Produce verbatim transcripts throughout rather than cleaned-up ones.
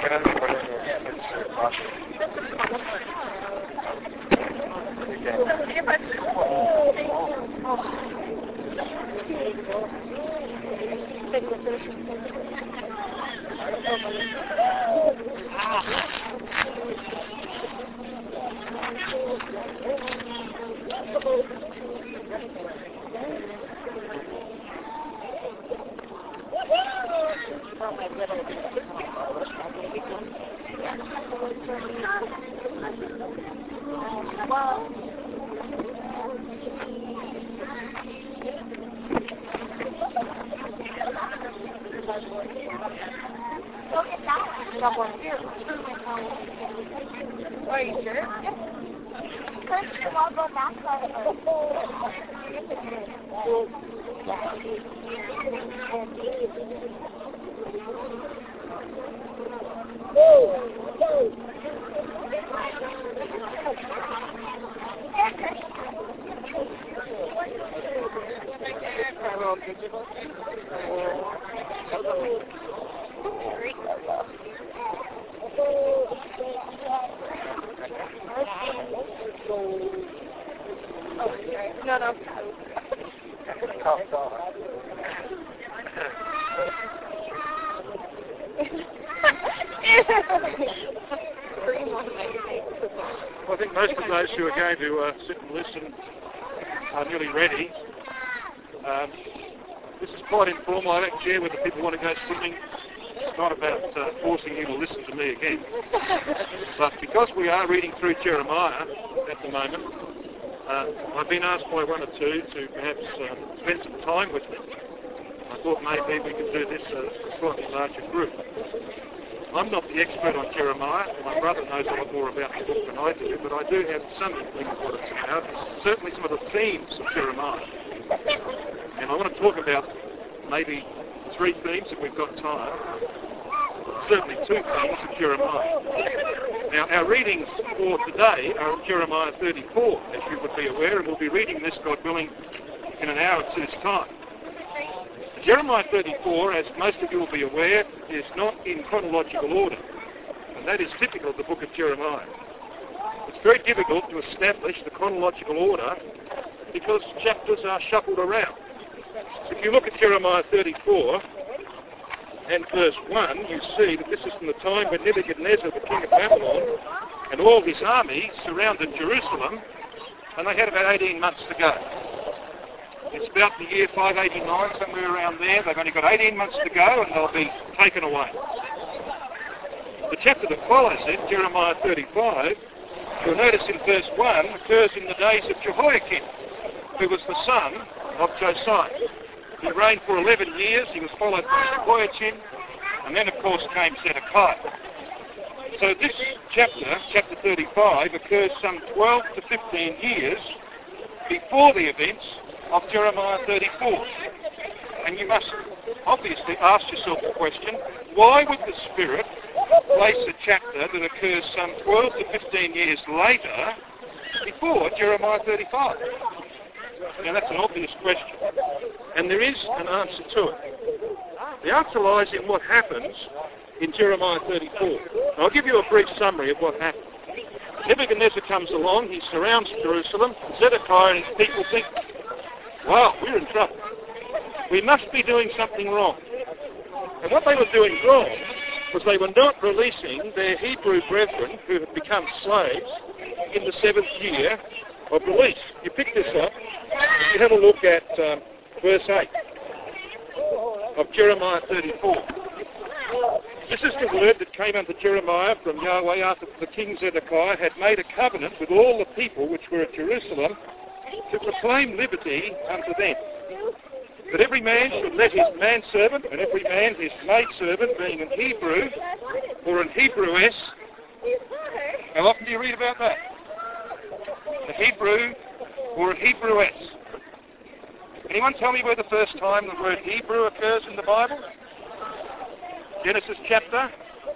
Are you sure? Because I'll go back No, no. Well, I think most of those who are going to uh, sit and listen are nearly ready. Um, this is quite informal. I don't care whether people want to go swimming. It's not about uh, forcing you to listen to me again. But because we are reading through Jeremiah at the moment, uh, I've been asked by one or two to perhaps uh, spend some time with me. I thought maybe we could do this as a slightly larger group. I'm not the expert on Jeremiah. My brother knows a lot more about the book than I do, but I do have some inkling of what it's about. Certainly some of the themes of Jeremiah. And I want to talk about maybe three themes if we've got time. Certainly two themes of Jeremiah. Now, our readings for today are Jeremiah thirty-four, as you would be aware, and we'll be reading this, God willing, in an hour or two's time. Jeremiah thirty-four, as most of you will be aware, is not in chronological order, and that is typical of the book of Jeremiah. It's very difficult to establish the chronological order because chapters are shuffled around. So if you look at Jeremiah thirty-four and verse one, you see that this is from the time when Nebuchadnezzar, the king of Babylon, and all his army surrounded Jerusalem, and they had about eighteen months to go. It's about the year five eighty-nine, somewhere around there. They've only got eighteen months to go and they'll be taken away. The chapter that follows it, Jeremiah thirty-five, you'll notice in verse one, occurs in the days of Jehoiakim, who was the son of Josiah. He reigned for eleven years. He was followed by Jehoiachin, and then of course came Zedekiah. So this chapter, chapter thirty-five, occurs some twelve to fifteen years before the events of Jeremiah thirty-four. And you must obviously ask yourself the question, why would the Spirit place a chapter that occurs some twelve to fifteen years later before Jeremiah thirty-five? Now that's an obvious question, and there is an answer to it. The answer lies in what happens in Jeremiah thirty-four. Now, I'll give you a brief summary of what happened. Nebuchadnezzar comes along, he surrounds Jerusalem. Zedekiah and his people think, wow, we're in trouble. We must be doing something wrong. And what they were doing wrong was they were not releasing their Hebrew brethren who had become slaves in the seventh year of release. You pick this up, you have a look at um, verse eight of Jeremiah thirty-four. This is the word that came unto Jeremiah from Yahweh after the king Zedekiah had made a covenant with all the people which were at Jerusalem to proclaim liberty unto them. That every man should let his manservant and every man his maidservant, being an Hebrew or an Hebrewess. How often do you read about that? A Hebrew or a Hebrewess. Anyone tell me where the first time the word Hebrew occurs in the Bible? Genesis chapter?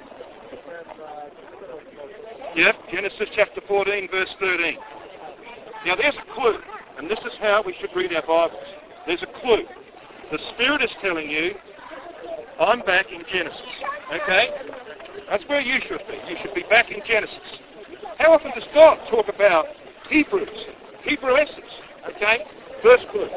Yep, Genesis chapter fourteen, verse thirteen. Now there's a clue, and this is how we should read our Bibles. There's a clue. The Spirit is telling you, I'm back in Genesis. Okay? That's where you should be. You should be back in Genesis. How often does God talk about Hebrews, Hebrewisses? Okay? Verse two.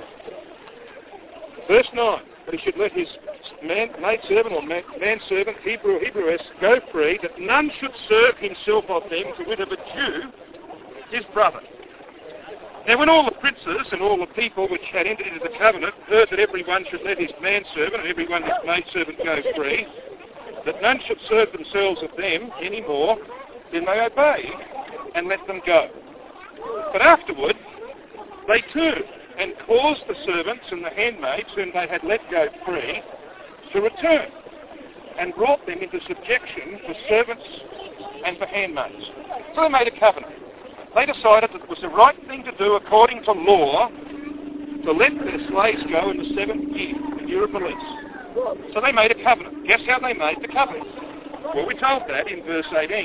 Verse nine. But he should let his man, maidservant or man, manservant, Hebrew or Hebrewess, go free, that none should serve himself of them, to wit of a Jew, his brother. Now when all the princes and all the people which had entered into the covenant heard that everyone should let his manservant and everyone his maidservant go free, that none should serve themselves of them any more, then they obeyed and let them go. But afterward they turned and caused the servants and the handmaids whom they had let go free to return, and brought them into subjection for servants and for handmaids. So they made a covenant. They decided that it was the right thing to do according to law to let their slaves go in the seventh year, the year of release. So they made a covenant. Guess how they made the covenant? Well, we're told that in verse eighteen.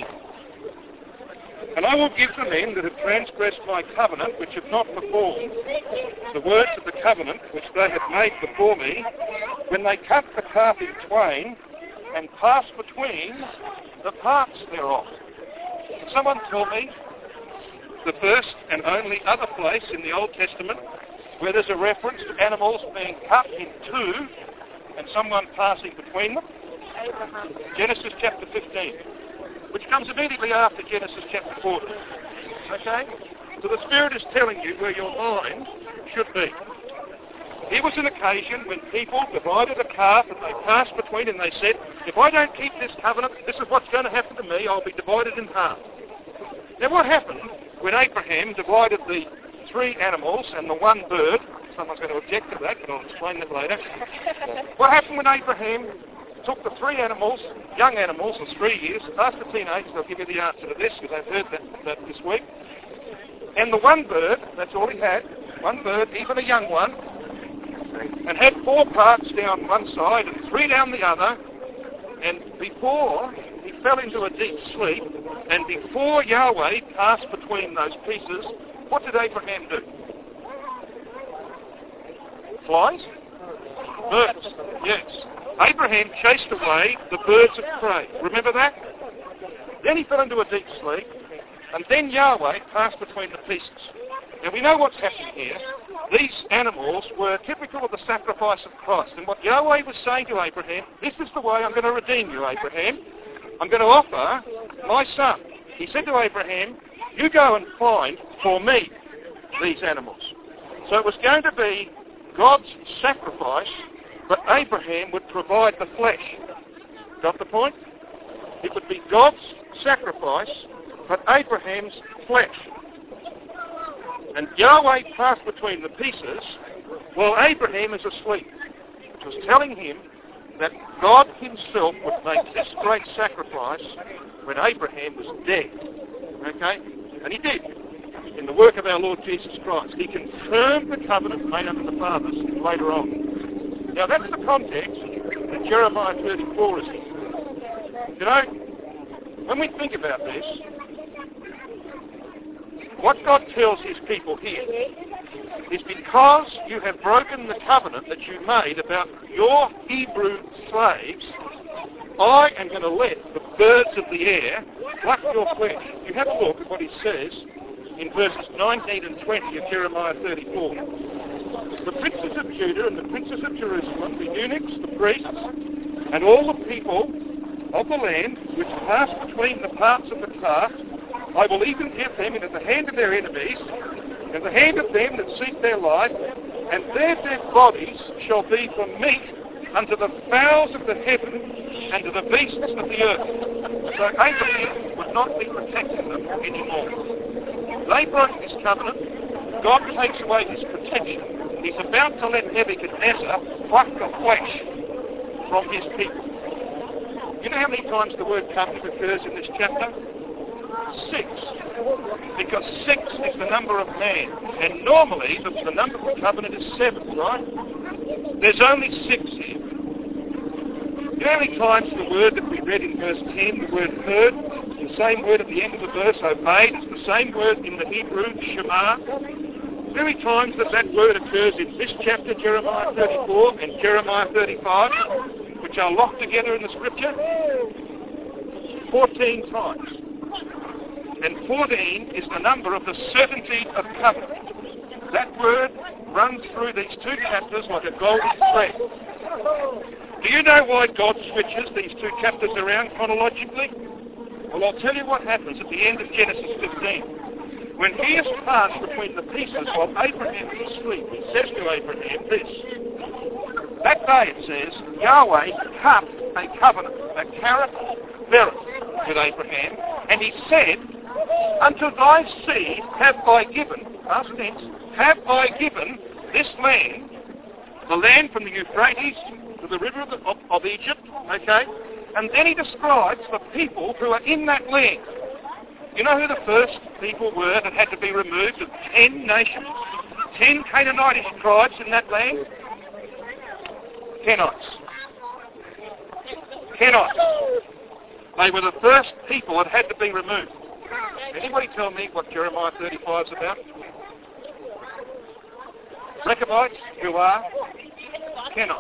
And I will give the men that have transgressed my covenant, which have not performed the words of the covenant which they have made before me, when they cut the calf in twain and pass between the parts thereof. Can someone tell me the first and only other place in the Old Testament where there's a reference to animals being cut in two and someone passing between them? Abraham. Genesis chapter fifteen, which comes immediately after Genesis chapter fourteen. Okay? So the Spirit is telling you where your mind should be. Here was an occasion when people divided a calf and they passed between and they said, if I don't keep this covenant, this is what's going to happen to me, I'll be divided in half. Now what happened when Abraham divided the three animals and the one bird? Someone's going to object to that, but I'll explain that later. What happened when Abraham took the three animals, young animals, of three years, past the teenagers, they'll give you the answer to this because I've heard that, that this week, and the one bird, that's all he had, one bird, even a young one, and had four parts down one side and three down the other, and before he fell into a deep sleep, and before Yahweh passed between those pieces, what did Abraham do? Flies? Birds, yes. Abraham chased away the birds of prey. Remember that? Then he fell into a deep sleep, and then Yahweh passed between the pieces. Now we know what's happening here. These animals were typical of the sacrifice of Christ. And what Yahweh was saying to Abraham, this is the way I'm going to redeem you, Abraham. I'm going to offer my son. He said to Abraham, you go and find for me these animals. So it was going to be God's sacrifice, but Abraham would provide the flesh. Got the point? It would be God's sacrifice, but Abraham's flesh. And Yahweh passed between the pieces while Abraham is asleep, which was telling him that God himself would make this great sacrifice when Abraham was dead. Okay? And he did. In the work of our Lord Jesus Christ. He confirmed the covenant made unto the fathers later on. Now that's the context that Jeremiah thirty-four is in. You know, when we think about this, what God tells his people here is because you have broken the covenant that you made about your Hebrew slaves, I am going to let the birds of the air pluck your flesh. You have a look at what he says in verses nineteen and twenty of Jeremiah thirty-four. The princes of Judah and the princes of Jerusalem, the eunuchs, the priests, and all the people of the land which pass between the parts of the calf, I will even give them into the hand of their enemies, and the hand of them that seek their life, and their dead bodies shall be for meat unto the fowls of the heaven and to the beasts of the earth. So Abraham would not be protecting them anymore. They broke this covenant. God takes away his protection. He's about to let Nebuchadnezzar pluck the flesh from his people. You know how many times the word covenant occurs in this chapter? Six. Because six is the number of man. And normally the, the number of covenant is seven, right? There's only six here. You know how many times the word that we read in verse ten, the word heard, the same word at the end of the verse, obeyed, is the same word in the Hebrew, Shema. How many times that that word occurs in this chapter, Jeremiah thirty-four, and Jeremiah thirty-five, which are locked together in the scripture? fourteen times. And fourteen is the number of the certainty of covenant. That word runs through these two chapters like a golden thread. Do you know why God switches these two chapters around chronologically? Well, I'll tell you what happens at the end of Genesis fifteen. When he is passed between the pieces while Abraham is asleep, he says to Abraham this. That day, it says, Yahweh cut a covenant, a carrot bereth, with Abraham, and he said, Unto thy seed have I given, past tense, have I given this land, the land from the Euphrates to the river of, the, of, of Egypt, okay? And then he describes the people who are in that land. You know who the first people were that had to be removed of ten nations? Ten Canaanitish tribes in that land? Kenites. Kenites. They were the first people that had to be removed. Anybody tell me what Jeremiah thirty-five is about? Rechabites who are Kenites.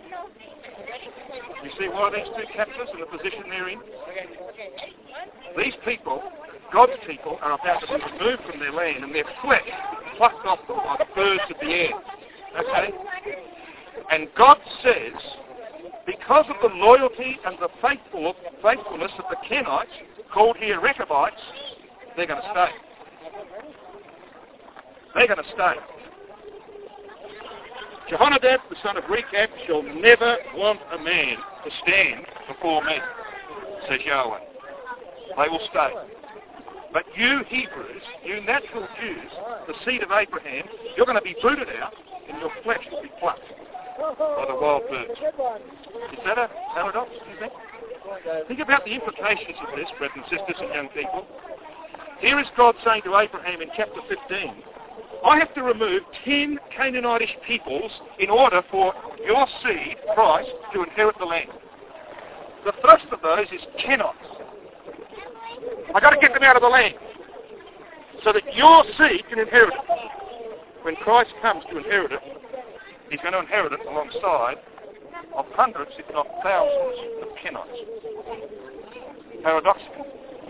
You see why these two chapters and the position they're in? These people, God's people, are about to be removed from their land and their flesh plucked off them by the birds of the air. Okay? And God says, because of the loyalty and the faithful, faithfulness of the Kenites, called here Rechabites, they're going to stay. They're going to stay. Jehonadab, the son of Rechab, shall never want a man to stand before me, says Yahweh. They will stay. But you Hebrews, you natural Jews, the seed of Abraham, you're going to be booted out and your flesh will be plucked by the wild birds. Is that a paradox, do you think? Think about the implications of this, brothers and sisters and young people. Here is God saying to Abraham in chapter fifteen, I have to remove ten Canaanitish peoples in order for your seed, Christ, to inherit the land. The first of those is Kenites. I've got to get them out of the land so that your seed can inherit it. When Christ comes to inherit it, he's going to inherit it alongside of hundreds, if not thousands, of Kenites. Paradoxical.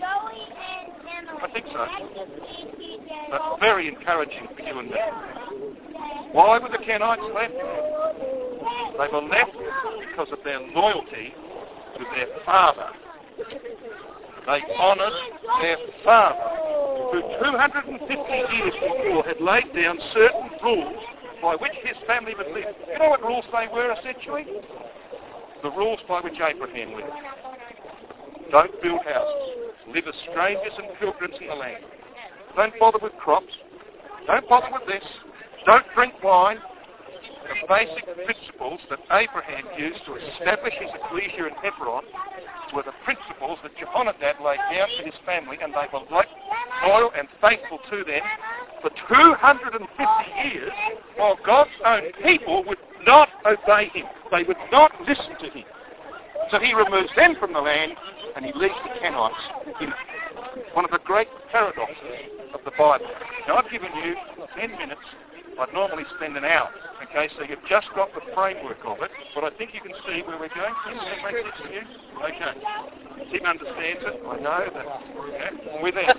I think so. But very encouraging for you and me. Why were the Kenites left? They were left because of their loyalty to their father. They honoured their father, who two hundred fifty years before had laid down certain rules by which his family would live. You know what rules they were, essentially? The rules by which Abraham lived. Don't build houses. Live as strangers and pilgrims in the land. Don't bother with crops. Don't bother with this. Don't drink wine. The basic principles that Abraham used to establish his ecclesia in Hebron were the principles that Jehonadab laid down for his family, and they were loyal and faithful to them for two hundred fifty years, while God's own people would not obey him. They would not listen to him. So he removes them from the land, and he leaves the Kenites in one of the great paradoxes of the Bible. Now, I've given you ten minutes. I'd normally spend an hour. Okay, so you've just got the framework of it, but I think you can see where we're going. Tim, does that make sense to you? Okay. Tim understands it. I know that. Okay. We're there.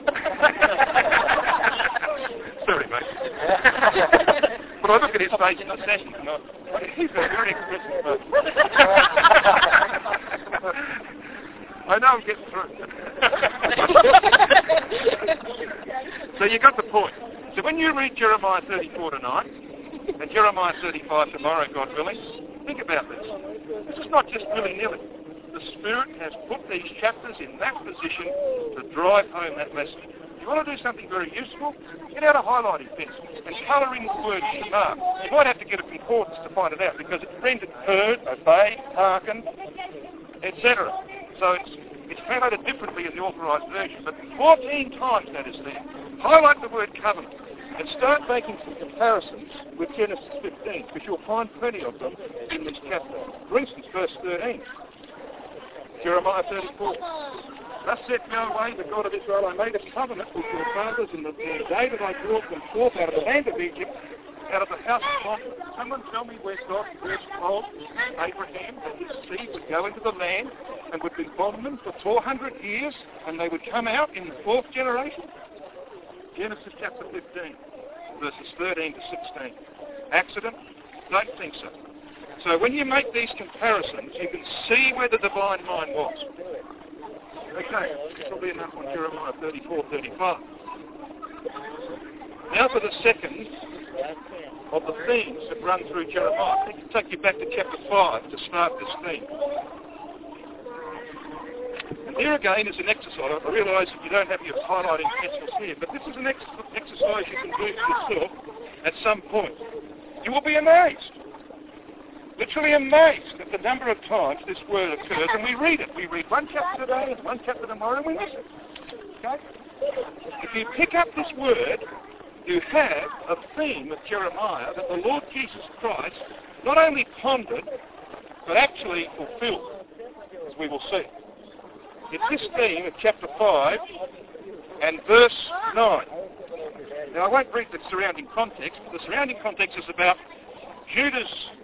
Sorry, mate. But I look at his face in the session and I, he's a very expressive person. I know I'm getting through. So you got the point. So when you read Jeremiah thirty-four tonight, and Jeremiah thirty-five tomorrow, God willing, think about this. This is not just willy-nilly. The Spirit has put these chapters in that position to drive home that message. If you want to do something very useful, get out a highlighting pencil and colouring the words to mark. You might have to get a concordance to find it out, because it's printed heard, obeyed, hearkened, et cetera. So it's, it's translated differently in the authorised version, but fourteen times that is there. Highlight the word covenant and start making some comparisons with Genesis fifteen, because you'll find plenty of them in this chapter. For instance, verse thirteen, Jeremiah thirty-four. Thus said Yahweh, the God of Israel, I made a covenant with your fathers in the day that I brought them forth out of the land of Egypt, out of the house of bondage. Someone tell me where God first told Abraham that his seed would go into the land and would be bondmen for four hundred years and they would come out in the fourth generation? Genesis chapter fifteen, verses thirteen to sixteen. Accident? Don't think so. So when you make these comparisons, you can see where the divine mind was. Okay, this will be enough on Jeremiah thirty-four, thirty-five. Now for the second of the themes that run through Jeremiah. I can take you back to chapter five to start this theme. And here again is an exercise. I realise that you don't have your highlighting pencils here, but this is an ex- exercise you can do for yourself at some point. You will be amazed. Literally amazed at the number of times this word occurs, and we read it. We read one chapter today and one chapter tomorrow, and we miss it. Okay? If you pick up this word, you have a theme of Jeremiah that the Lord Jesus Christ not only pondered, but actually fulfilled, as we will see. It's this theme of chapter five and verse nine. Now, I won't read the surrounding context, but the surrounding context is about Judah's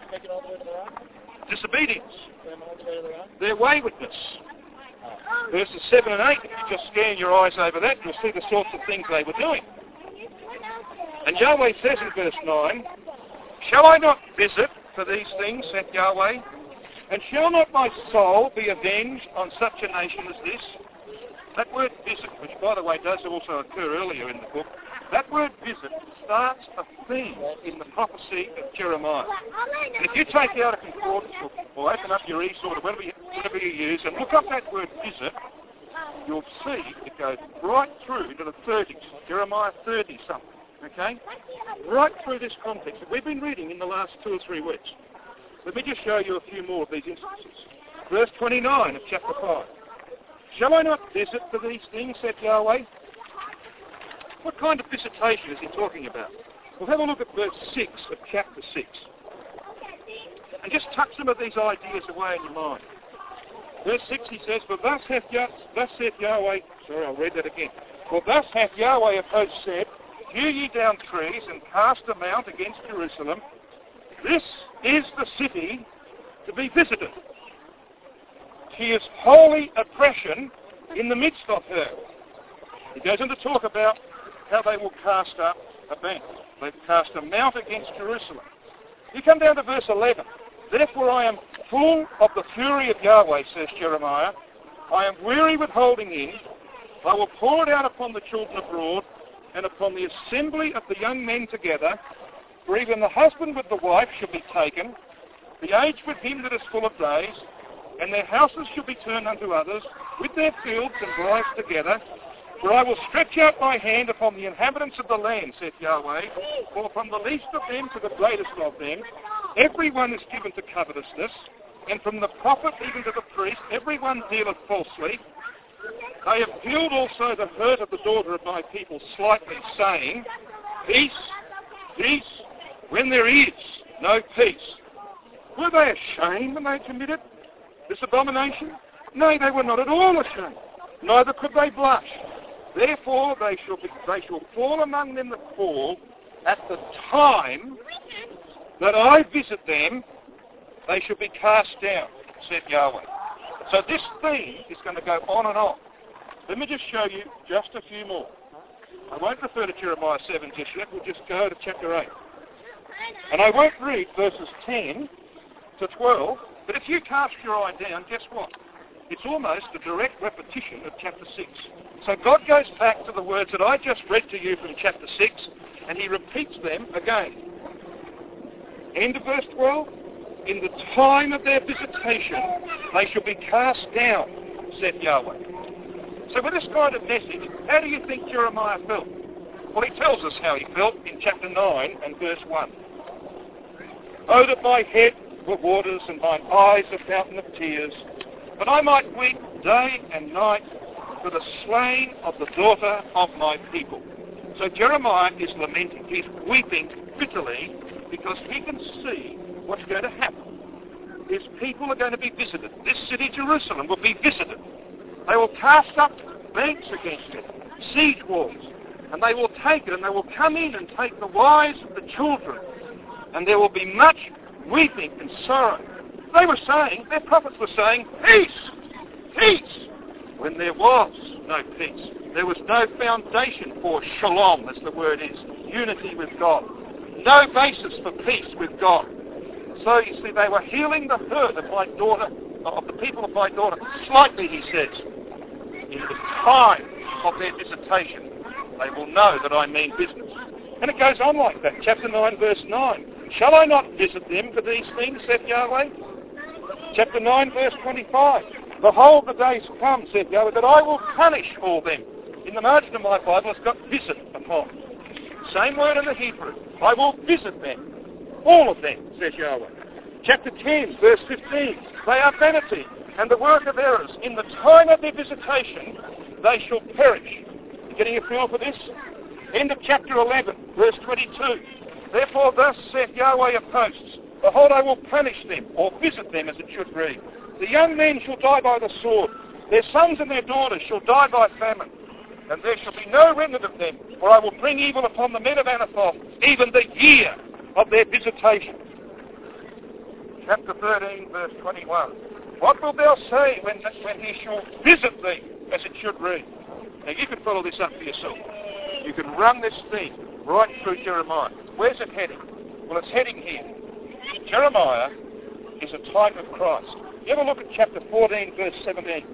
disobedience, their waywardness. Verses seven and eight, if you just scan your eyes over that, you'll see the sorts of things they were doing. And Yahweh says in verse nine, "Shall I not visit for these things, saith Yahweh? And shall not my soul be avenged on such a nation as this?" That word visit, which by the way does also occur earlier in the book, that word visit starts a theme in the prophecy of Jeremiah. And if you take out a concordance or, or open up your e-sword or whatever you, whatever you use and look up that word visit, you'll see it goes right through to the thirties, Jeremiah thirty something, okay? Right through this context that we've been reading in the last two or three weeks. Let me just show you a few more of these instances. Verse twenty-nine of chapter five. "Shall I not visit for these things, saith Yahweh?" What kind of visitation is he talking about? We'll have a look at verse six of chapter six. And just tuck some of these ideas away in your mind. Verse six, he says, "For thus hath Yah- thus saith Yahweh," sorry, I'll read that again. "For thus hath Yahweh of hosts said, Hew ye down trees and cast a mount against Jerusalem. This is the city to be visited. She is holy oppression in the midst of her." He goes on to talk about how they will cast up a bank. They've cast a mount against Jerusalem. You come down to verse eleven. "Therefore I am full of the fury of Yahweh, says Jeremiah. I am weary with holding in. I will pour it out upon the children abroad and upon the assembly of the young men together. For even the husband with the wife shall be taken, the age with him that is full of days, and their houses shall be turned unto others, with their fields and wives together. For I will stretch out my hand upon the inhabitants of the land, saith Yahweh, for from the least of them to the greatest of them, every one is given to covetousness, and from the prophet even to the priest, every one dealeth falsely. They have healed also the hurt of the daughter of my people slightly, saying, Peace, peace, when there is no peace. Were they ashamed when they committed this abomination? Nay, they were not at all ashamed, neither could they blush. Therefore they shall, be, they shall fall among them that fall. At the time that I visit them, they shall be cast down, said Yahweh. So this theme is going to go on and on. Let me just show you just a few more. I won't refer to Jeremiah seven just yet. We'll just go to chapter eight. And I won't read verses ten to twelve, but if you cast your eye down, guess what? It's almost a direct repetition of chapter six. So God goes back to the words that I just read to you from chapter six, and he repeats them again. End of verse twelve. In the time of their visitation, they shall be cast down, said Yahweh. So with this kind of message, how do you think Jeremiah felt? Well, he tells us how he felt in chapter nine and verse one. Oh, that my head were waters and mine eyes a fountain of tears, but I might weep day and night for the slain of the daughter of my people. So Jeremiah is lamenting. He's weeping bitterly because he can see what's going to happen. His people are going to be visited. This city, Jerusalem, will be visited. They will cast up banks against it, siege walls, and they will take it, and they will come in and take the wives of the children and there will be much weeping and sorrow. They were saying, their prophets were saying, peace, peace, when there was no peace. There was no foundation for shalom, as the word is, unity with God. No basis for peace with God. So, you see, they were healing the hurt of my daughter, of the people of my daughter, slightly, he says. In the time of their visitation, they will know that I mean business. And it goes on like that. Chapter nine, verse nine. Shall I not visit them for these things, saith Yahweh? Chapter nine, verse twenty-five. Behold, the days come, saith Yahweh, that I will punish all them. In the margin of my Bible, it's got visit upon. Same word in the Hebrew. I will visit them. All of them, says Yahweh. Chapter ten, verse fifteen. They are vanity and the work of errors. In the time of their visitation, they shall perish. You getting a feel for this? End of chapter eleven, verse twenty-two. Therefore thus saith Yahweh of hosts, behold, I will punish them, or visit them as it should read. The young men shall die by the sword. Their sons and their daughters shall die by famine. And there shall be no remnant of them, for I will bring evil upon the men of Anathoth, even the year of their visitation. Chapter thirteen, verse twenty-one. What wilt thou say when, when he shall visit thee, as it should read? Now you can follow this up for yourself. You can run this theme right through Jeremiah. Where's it heading? Well, it's heading here. Jeremiah is a type of Christ. You ever look at chapter fourteen, verse seventeen?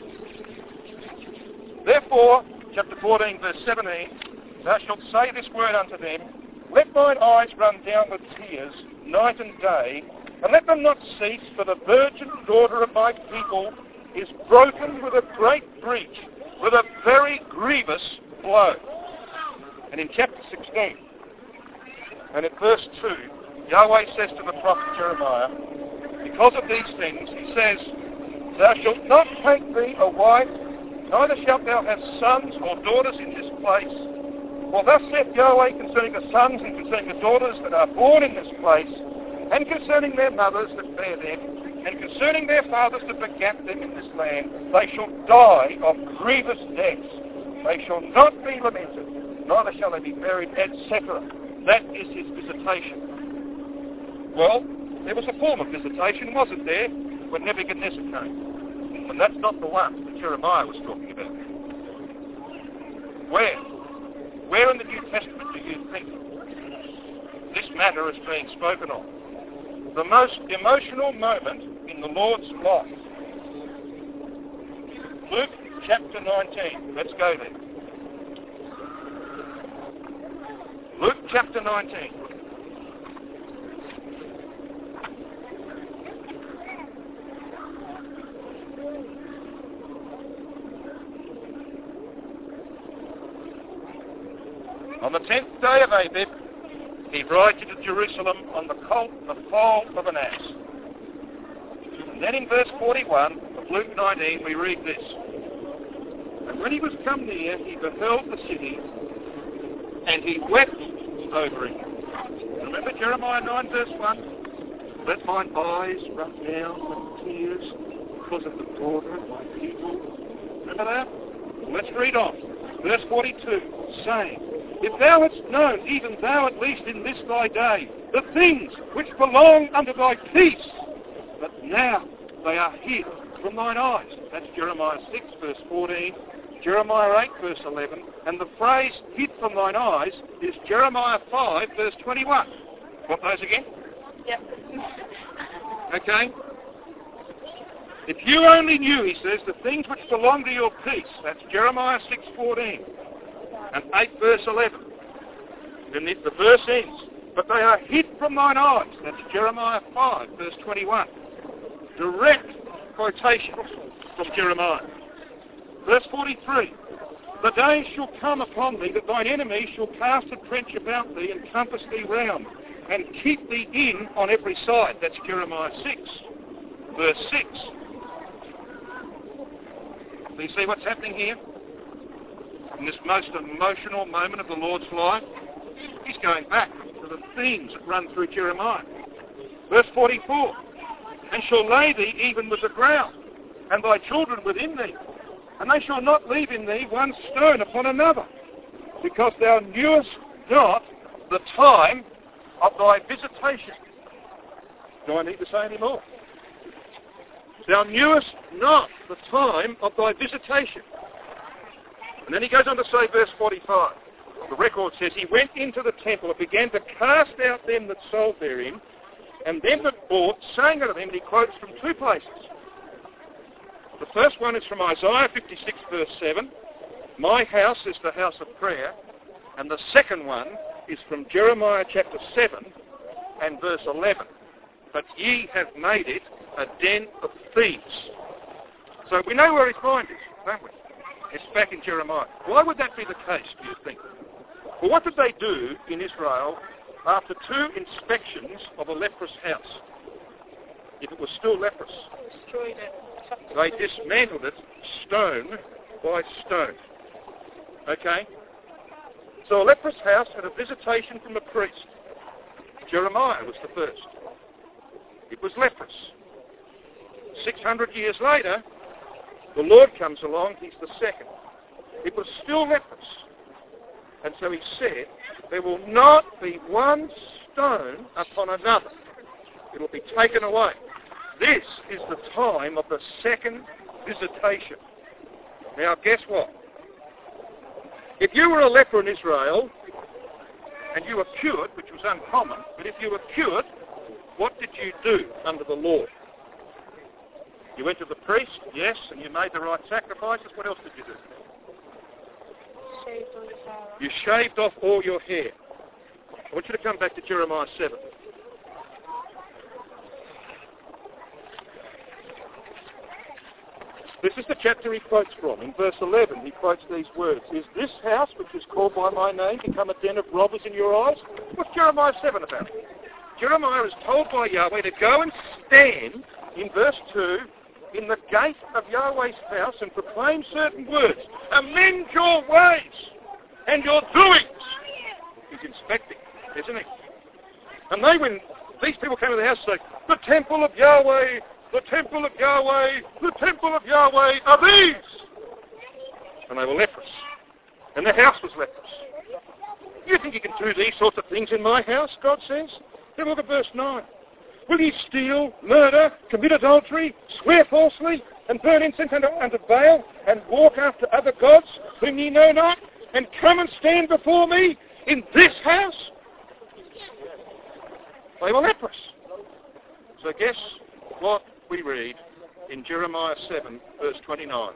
Therefore, chapter fourteen, verse seventeen, thou shalt say this word unto them, let mine eyes run down with tears night and day, and let them not cease, for the virgin daughter of my people is broken with a great breach, with a very grievous blow. And in chapter sixteen, and in verse two, Yahweh says to the prophet Jeremiah, because of these things, he says, thou shalt not take thee a wife, neither shalt thou have sons or daughters in this place. For thus saith Yahweh concerning the sons and concerning the daughters that are born in this place, and concerning their mothers that bear them, and concerning their fathers that begat them in this land, they shall die of grievous deaths. They shall not be lamented, neither shall they be buried, et cetera. That is his visitation. Well, there was a form of visitation, wasn't there, when Nebuchadnezzar came? And that's not the one that Jeremiah was talking about. Where? Where in the New Testament do you think this matter is being spoken of? The most emotional moment in the Lord's life. Luke chapter nineteen. Let's go there. Luke chapter nineteen. On the tenth day of Abib, he rides into Jerusalem on the colt, the foal of an ass. And then in verse forty-one of Luke nineteen, we read this. And when he was come near, he beheld the city, and he wept over it. Remember Jeremiah nine, verse one? Let mine eyes run down with tears because of the daughter of my people. Remember that? Well, let's read on. Verse forty-two, saying, if thou hadst known, even thou at least in this thy day, the things which belong unto thy peace, but now they are hid from thine eyes. That's Jeremiah six, verse fourteen, Jeremiah eight, verse eleven, and the phrase hid from thine eyes is Jeremiah five, verse twenty-one. Got those again? Yep. Okay? If you only knew, he says, the things which belong to your peace, that's Jeremiah six, fourteen. And eight verse eleven. Then the, the verse ends. But they are hid from thine eyes. That's Jeremiah five verse twenty-one. Direct quotation from Jeremiah. Verse forty-three. The days shall come upon thee that thine enemies shall cast a trench about thee and compass thee round and keep thee in on every side. That's Jeremiah six verse six. Do you see what's happening here? In this most emotional moment of the Lord's life, he's going back to the themes that run through Jeremiah. Verse forty-four, and shall lay thee even with the ground, and thy children within thee, and they shall not leave in thee one stone upon another, because thou knewest not the time of thy visitation. Do I need to say any more? Thou knewest not the time of thy visitation. And then he goes on to say, verse forty-five. The record says, he went into the temple and began to cast out them that sold therein, and them that bought, saying unto them, and he quotes from two places. The first one is from Isaiah fifty-six, verse seven. My house is the house of prayer. And the second one is from Jeremiah chapter seven and verse eleven. But ye have made it a den of thieves. So we know where his mind is, don't we? It's back in Jeremiah. Why would that be the case, do you think? Well, what did they do in Israel after two inspections of a leprous house? If it was still leprous, Destroyed it. they dismantled it stone by stone. Okay? So a leprous house had a visitation from a priest. Jeremiah was the first. It was leprous. Six hundred years later, the Lord comes along, he's the second. It was still leprous. And so he said, there will not be one stone upon another. It will be taken away. This is the time of the second visitation. Now, guess what? If you were a leper in Israel, and you were cured, which was uncommon, but if you were cured, what did you do under the law? You went to the priest, yes, and you made the right sacrifices. What else did you do? Shaved all your hair. You shaved off all your hair. I want you to come back to Jeremiah seven. This is the chapter he quotes from. In verse eleven, he quotes these words. Is this house, which is called by my name, become a den of robbers in your eyes? What's Jeremiah seven about? Jeremiah is told by Yahweh to go and stand, in verse two, in the gate of Yahweh's house and proclaim certain words. Amend your ways and your doings. He's inspecting, isn't he? And they, when these people came to the house, say, the temple of Yahweh, the temple of Yahweh, the temple of Yahweh are these. And they were leprous. And the house was leprous. You think you can do these sorts of things in my house, God says? Then look at verse nine. Will ye steal, murder, commit adultery, swear falsely, and burn incense unto, unto Baal, and walk after other gods whom ye know not, and come and stand before me in this house? They were leprous. So guess what we read in Jeremiah seven, verse twenty-nine.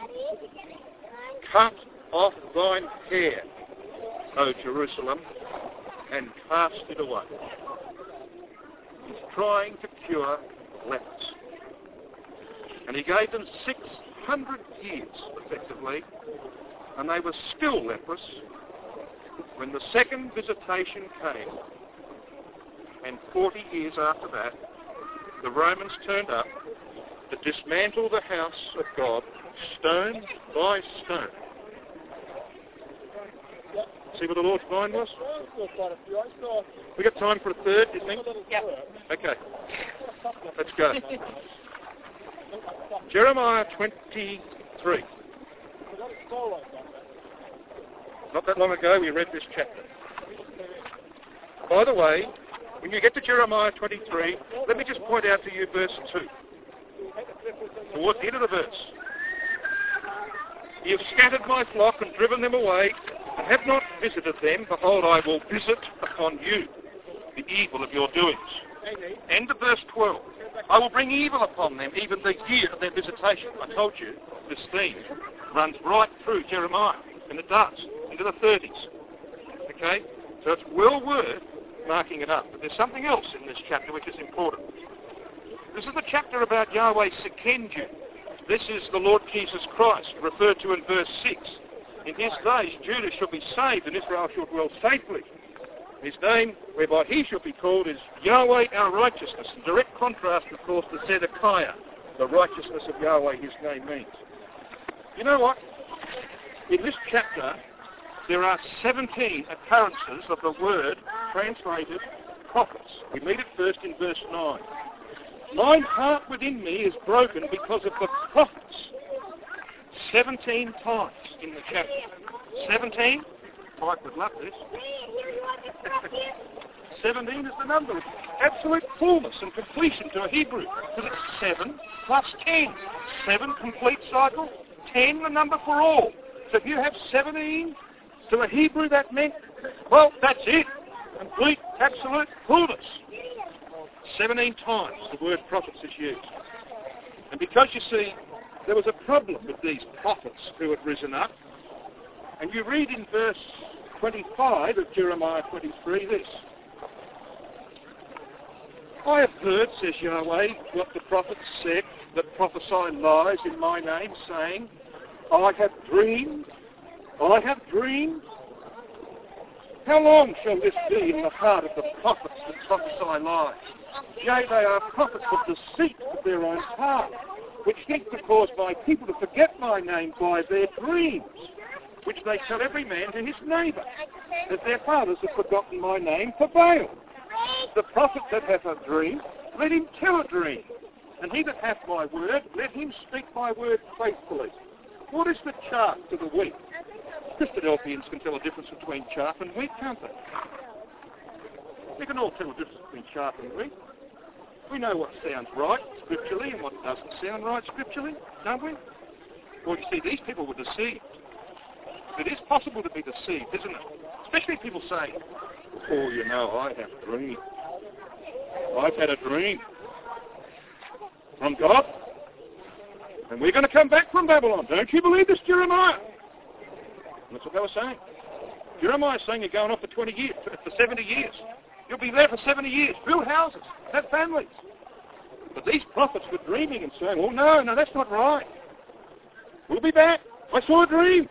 Cut off thine hair, O Jerusalem, and cast it away. He's trying to cure lepers. And he gave them six hundred years, effectively, and they were still leprous when the second visitation came. And forty years after that, the Romans turned up to dismantle the house of God, stone by stone. See what the Lord's mind was? We got time for a third, do you think? Yep. Okay. Let's go. Jeremiah twenty-three. Not that long ago we read this chapter. By the way, when you get to Jeremiah twenty-three, let me just point out to you verse two. Towards the end of the verse. Ye have scattered my flock and driven them away, and have not visited them. Behold, I will visit upon you the evil of your doings. End of verse twelve. I will bring evil upon them, even the year of their visitation. I told you, this theme runs right through Jeremiah, and it does, into the thirties. Okay? So it's well worth marking it up. But there's something else in this chapter which is important. This is the chapter about Yahweh Sekenju. This is the Lord Jesus Christ, referred to in verse six. In his days, Judah shall be saved, and Israel shall dwell safely. His name, whereby he shall be called, is Yahweh our righteousness. In direct contrast, of course, to Zedekiah, the righteousness of Yahweh his name means. You know what? In this chapter, there are seventeen occurrences of the word translated prophets. We meet it first in verse nine. Mine heart within me is broken because of the prophets. Seventeen times in the chapter. Seventeen Mike would love this. seventeen is the number of absolute fullness and completion to a Hebrew. Because it's seven plus ten. Seven complete cycle, ten the number for all. So if you have seventeen to a Hebrew, that meant, well, that's it. Complete, absolute fullness. seventeen times the word prophets is used. And because, you see, there was a problem with these prophets who had risen up. And you read in verse twenty-five of Jeremiah twenty-three this. I have heard, says Yahweh, what the prophets said, that prophesy lies in my name, saying, I have dreamed, I have dreamed. How long shall this be in the heart of the prophets that prophesy lies? Yea, they are prophets of deceit of their own heart, which think to cause my people to forget my name by their dreams, which they tell every man to his neighbour, as their fathers have forgotten my name for Baal. The prophet that hath a dream, let him tell a dream, and he that hath my word, let him speak my word faithfully. What is the chaff to the wheat? Christadelphians can tell a difference between chaff and wheat, can't they? We can all tell a difference between chaff and wheat. We know what sounds right scripturally and what doesn't sound right scripturally, don't we? Well, you see, these people were deceived. It is possible to be deceived, isn't it? Especially people say, oh, you know, I have a dream. I've had a dream from God, and we're going to come back from Babylon. Don't you believe this, Jeremiah? And that's what they were saying. Jeremiah's saying you're going off for twenty years, for seventy years. You'll be there for seventy years. Build houses, have families. But these prophets were dreaming and saying, oh, no, no, that's not right. We'll be back. I saw a dream.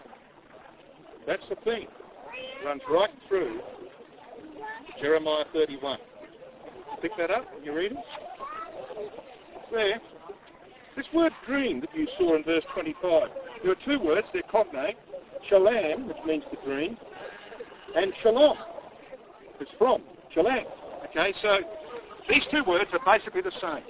That's the thing. It runs right through Jeremiah thirty-one. Pick that up in your reading. There. This word dream that you saw in verse twenty-five, there are two words, they're cognate. Shalom, which means to dream, and shalom, it's from, shalom. Okay, so these two words are basically the same.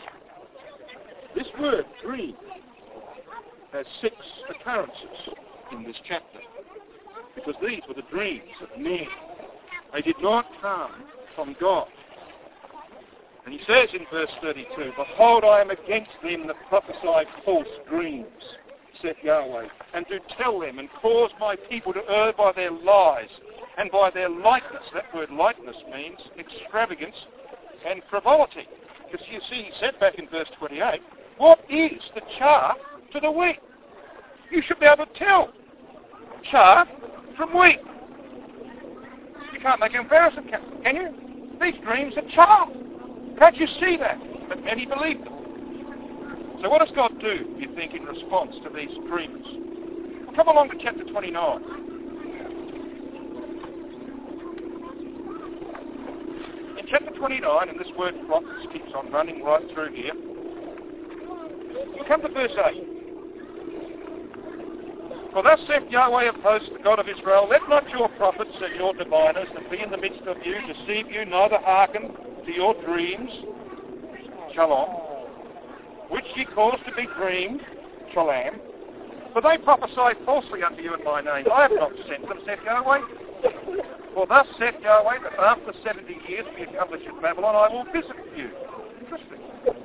This word, dream, has six occurrences in this chapter, because these were the dreams of men. They did not come from God. And he says in verse thirty-two, behold, I am against them that prophesy false dreams, saith Yahweh, and do tell them and cause my people to err by their lies and by their lightness. That word lightness means extravagance and frivolity. Because you see, he said back in verse twenty-eight, what is the chaff to the wheat? You should be able to tell chaff from wheat. You can't make a comparison, can you? These dreams are chaff. Can't you see that? But many believe them. So what does God do, you think, in response to these dreamers? Well, come along to chapter twenty-nine. In chapter twenty-nine, and this word prophets keeps on running right through here, you come to verse eight. For thus saith Yahweh of hosts, the God of Israel, let not your prophets and your diviners that be in the midst of you deceive you, neither hearken to your dreams, shalom, which ye cause to be dreamed, shalom, for they prophesy falsely unto you in my name. I have not sent them, saith Yahweh. For thus saith Yahweh, that after seventy years be accomplished at Babylon, I will visit you. Interesting.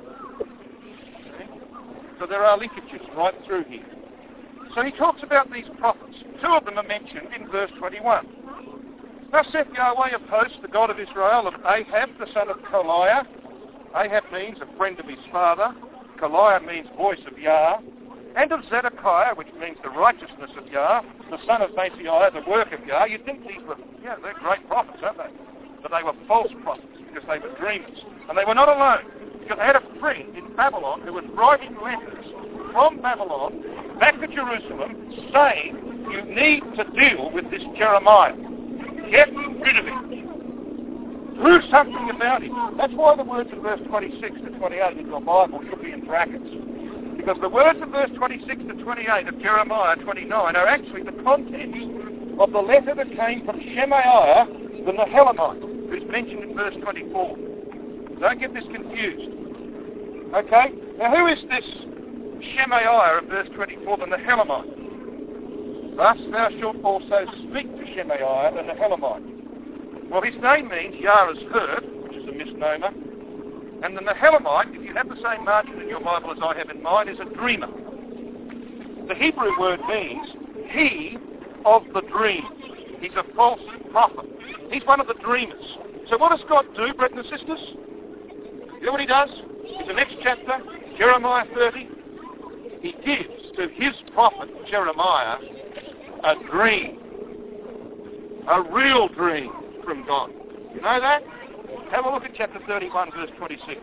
So there are linkages right through here. So he talks about these prophets. Two of them are mentioned in verse twenty-one. Thus saith Yahweh of hosts, the God of Israel, of Ahab, the son of Koliah. Ahab means a friend of his father. Koliah means voice of Yah. And of Zedekiah, which means the righteousness of Yah, the son of Maaseiah, the work of Yah. You'd think these were, yeah, they're great prophets, aren't they? But they were false prophets because they were dreamers. And they were not alone, because they had a friend in Babylon who was writing letters from Babylon back to Jerusalem saying, you need to deal with this Jeremiah. Get rid of him. Do something about it. That's why the words in verse twenty-six to twenty-eight in your Bible should be in brackets. Because the words of verse twenty-six to twenty-eight of Jeremiah twenty-nine are actually the contents of the letter that came from Shemaiah the Nehelamite, who's mentioned in verse twenty-four. Don't get this confused. Okay? Now who is this Shemaiah of verse twenty-four, the Nehelamite? Thus thou shalt also speak to Shemaiah the Nehelamite. Well, his name means Yah is heard, which is a misnomer. And the Nehelamite, if you have the same margin in your Bible as I have in mine, is a dreamer. The Hebrew word means he of the dream. He's a false prophet. He's one of the dreamers. So what does God do, brethren and sisters? You know what he does? In the next chapter, Jeremiah thirty, he gives to his prophet, Jeremiah, a dream. A real dream from God. You know that? Have a look at chapter thirty-one, verse twenty-six.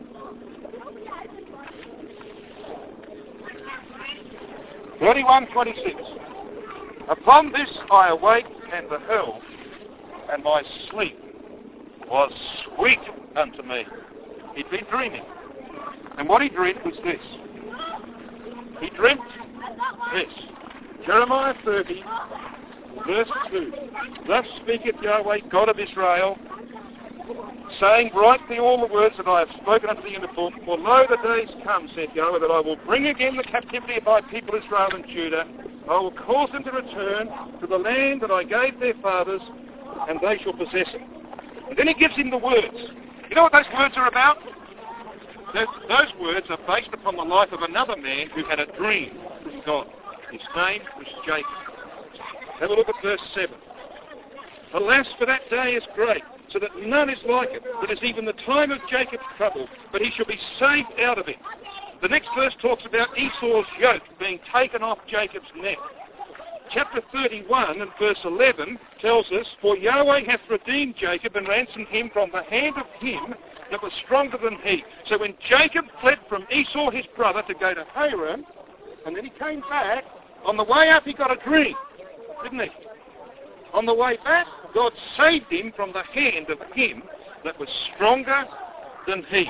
thirty-one, twenty-six. Upon this I awaked and beheld, and my sleep was sweet unto me. He'd been dreaming. And what he dreamed was this. He dreamt this. Jeremiah thirty, verse two. Thus speaketh Yahweh, God of Israel, saying, write thee all the words that I have spoken unto thee in the book. For lo, the days come, saith Yahweh, that I will bring again the captivity of my people Israel and Judah. I will cause them to return to the land that I gave their fathers, and they shall possess it. And then he gives him the words. You know what those words are about? Those, those words are based upon the life of another man who had a dream from God. His name was Jacob. Have a look at verse seven. Alas, for that day is great, so that none is like it. It is even the time of Jacob's trouble, but he shall be saved out of it. The next verse talks about Esau's yoke being taken off Jacob's neck. Chapter thirty-one and verse eleven tells us, for Yahweh hath redeemed Jacob and ransomed him from the hand of him that was stronger than he. So when Jacob fled from Esau his brother to go to Haran, and then he came back, on the way up he got a dream, didn't he? On the way back, God saved him from the hand of him that was stronger than he.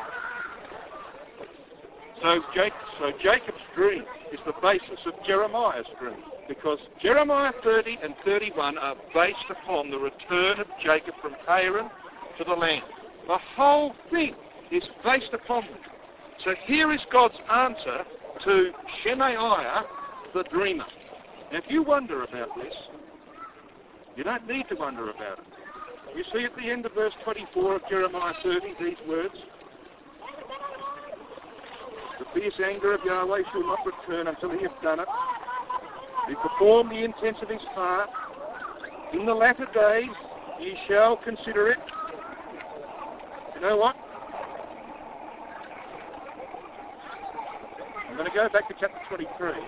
So, Jacob, so Jacob's dream is the basis of Jeremiah's dream, because Jeremiah thirty and thirty-one are based upon the return of Jacob from Haran to the land. The whole thing is based upon them. So here is God's answer to Shemaiah the dreamer. Now, if you wonder about this, you don't need to wonder about it. You see at the end of verse twenty-four of Jeremiah thirty these words. The fierce anger of Yahweh shall not return until he have done it. He perform the intents of his heart. In the latter days ye shall consider it. You know what? I'm going to go back to chapter twenty-three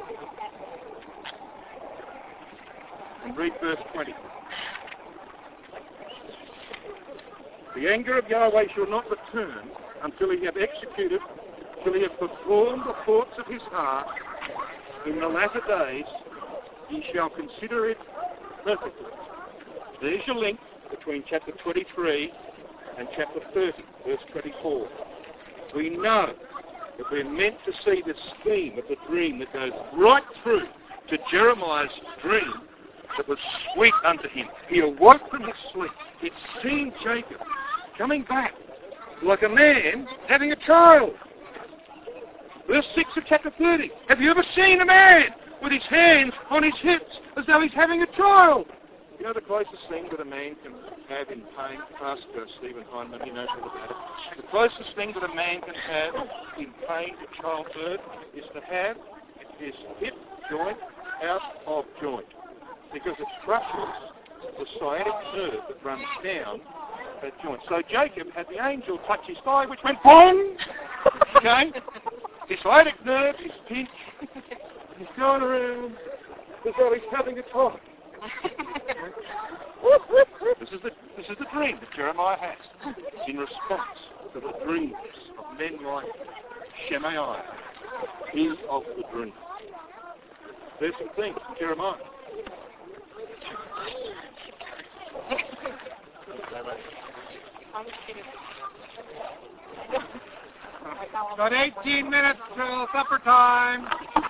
and read verse twenty. The anger of Yahweh shall not return until he have executed, till he have performed the thoughts of his heart. In the latter days ye shall consider it perfectly. There's your link between chapter twenty-three and chapter thirty, verse twenty-four. We know that we're meant to see the scheme of the dream that goes right through to Jeremiah's dream that was sweet unto him. He awoke from his sleep. He'd seen Jacob coming back like a man having a child. Verse six of chapter thirty. Have you ever seen a man with his hands on his hips as though he's having a child? You know the closest thing that a man can have in pain? Ask uh, Stephen Heinemann, he knows all about it. The closest thing that a man can have in pain to childbirth is to have his hip joint out of joint, because it crushes the sciatic nerve that runs down that joint. So Jacob had the angel touch his thigh, which went boom! Okay? His sciatic nerve is pinched. He's going around as though he's having a child. This is the this is the dream that Jeremiah has in response to the dreams of men like Shemaiah. He of the dream. There's some things in Jeremiah. Got eighteen minutes till supper time.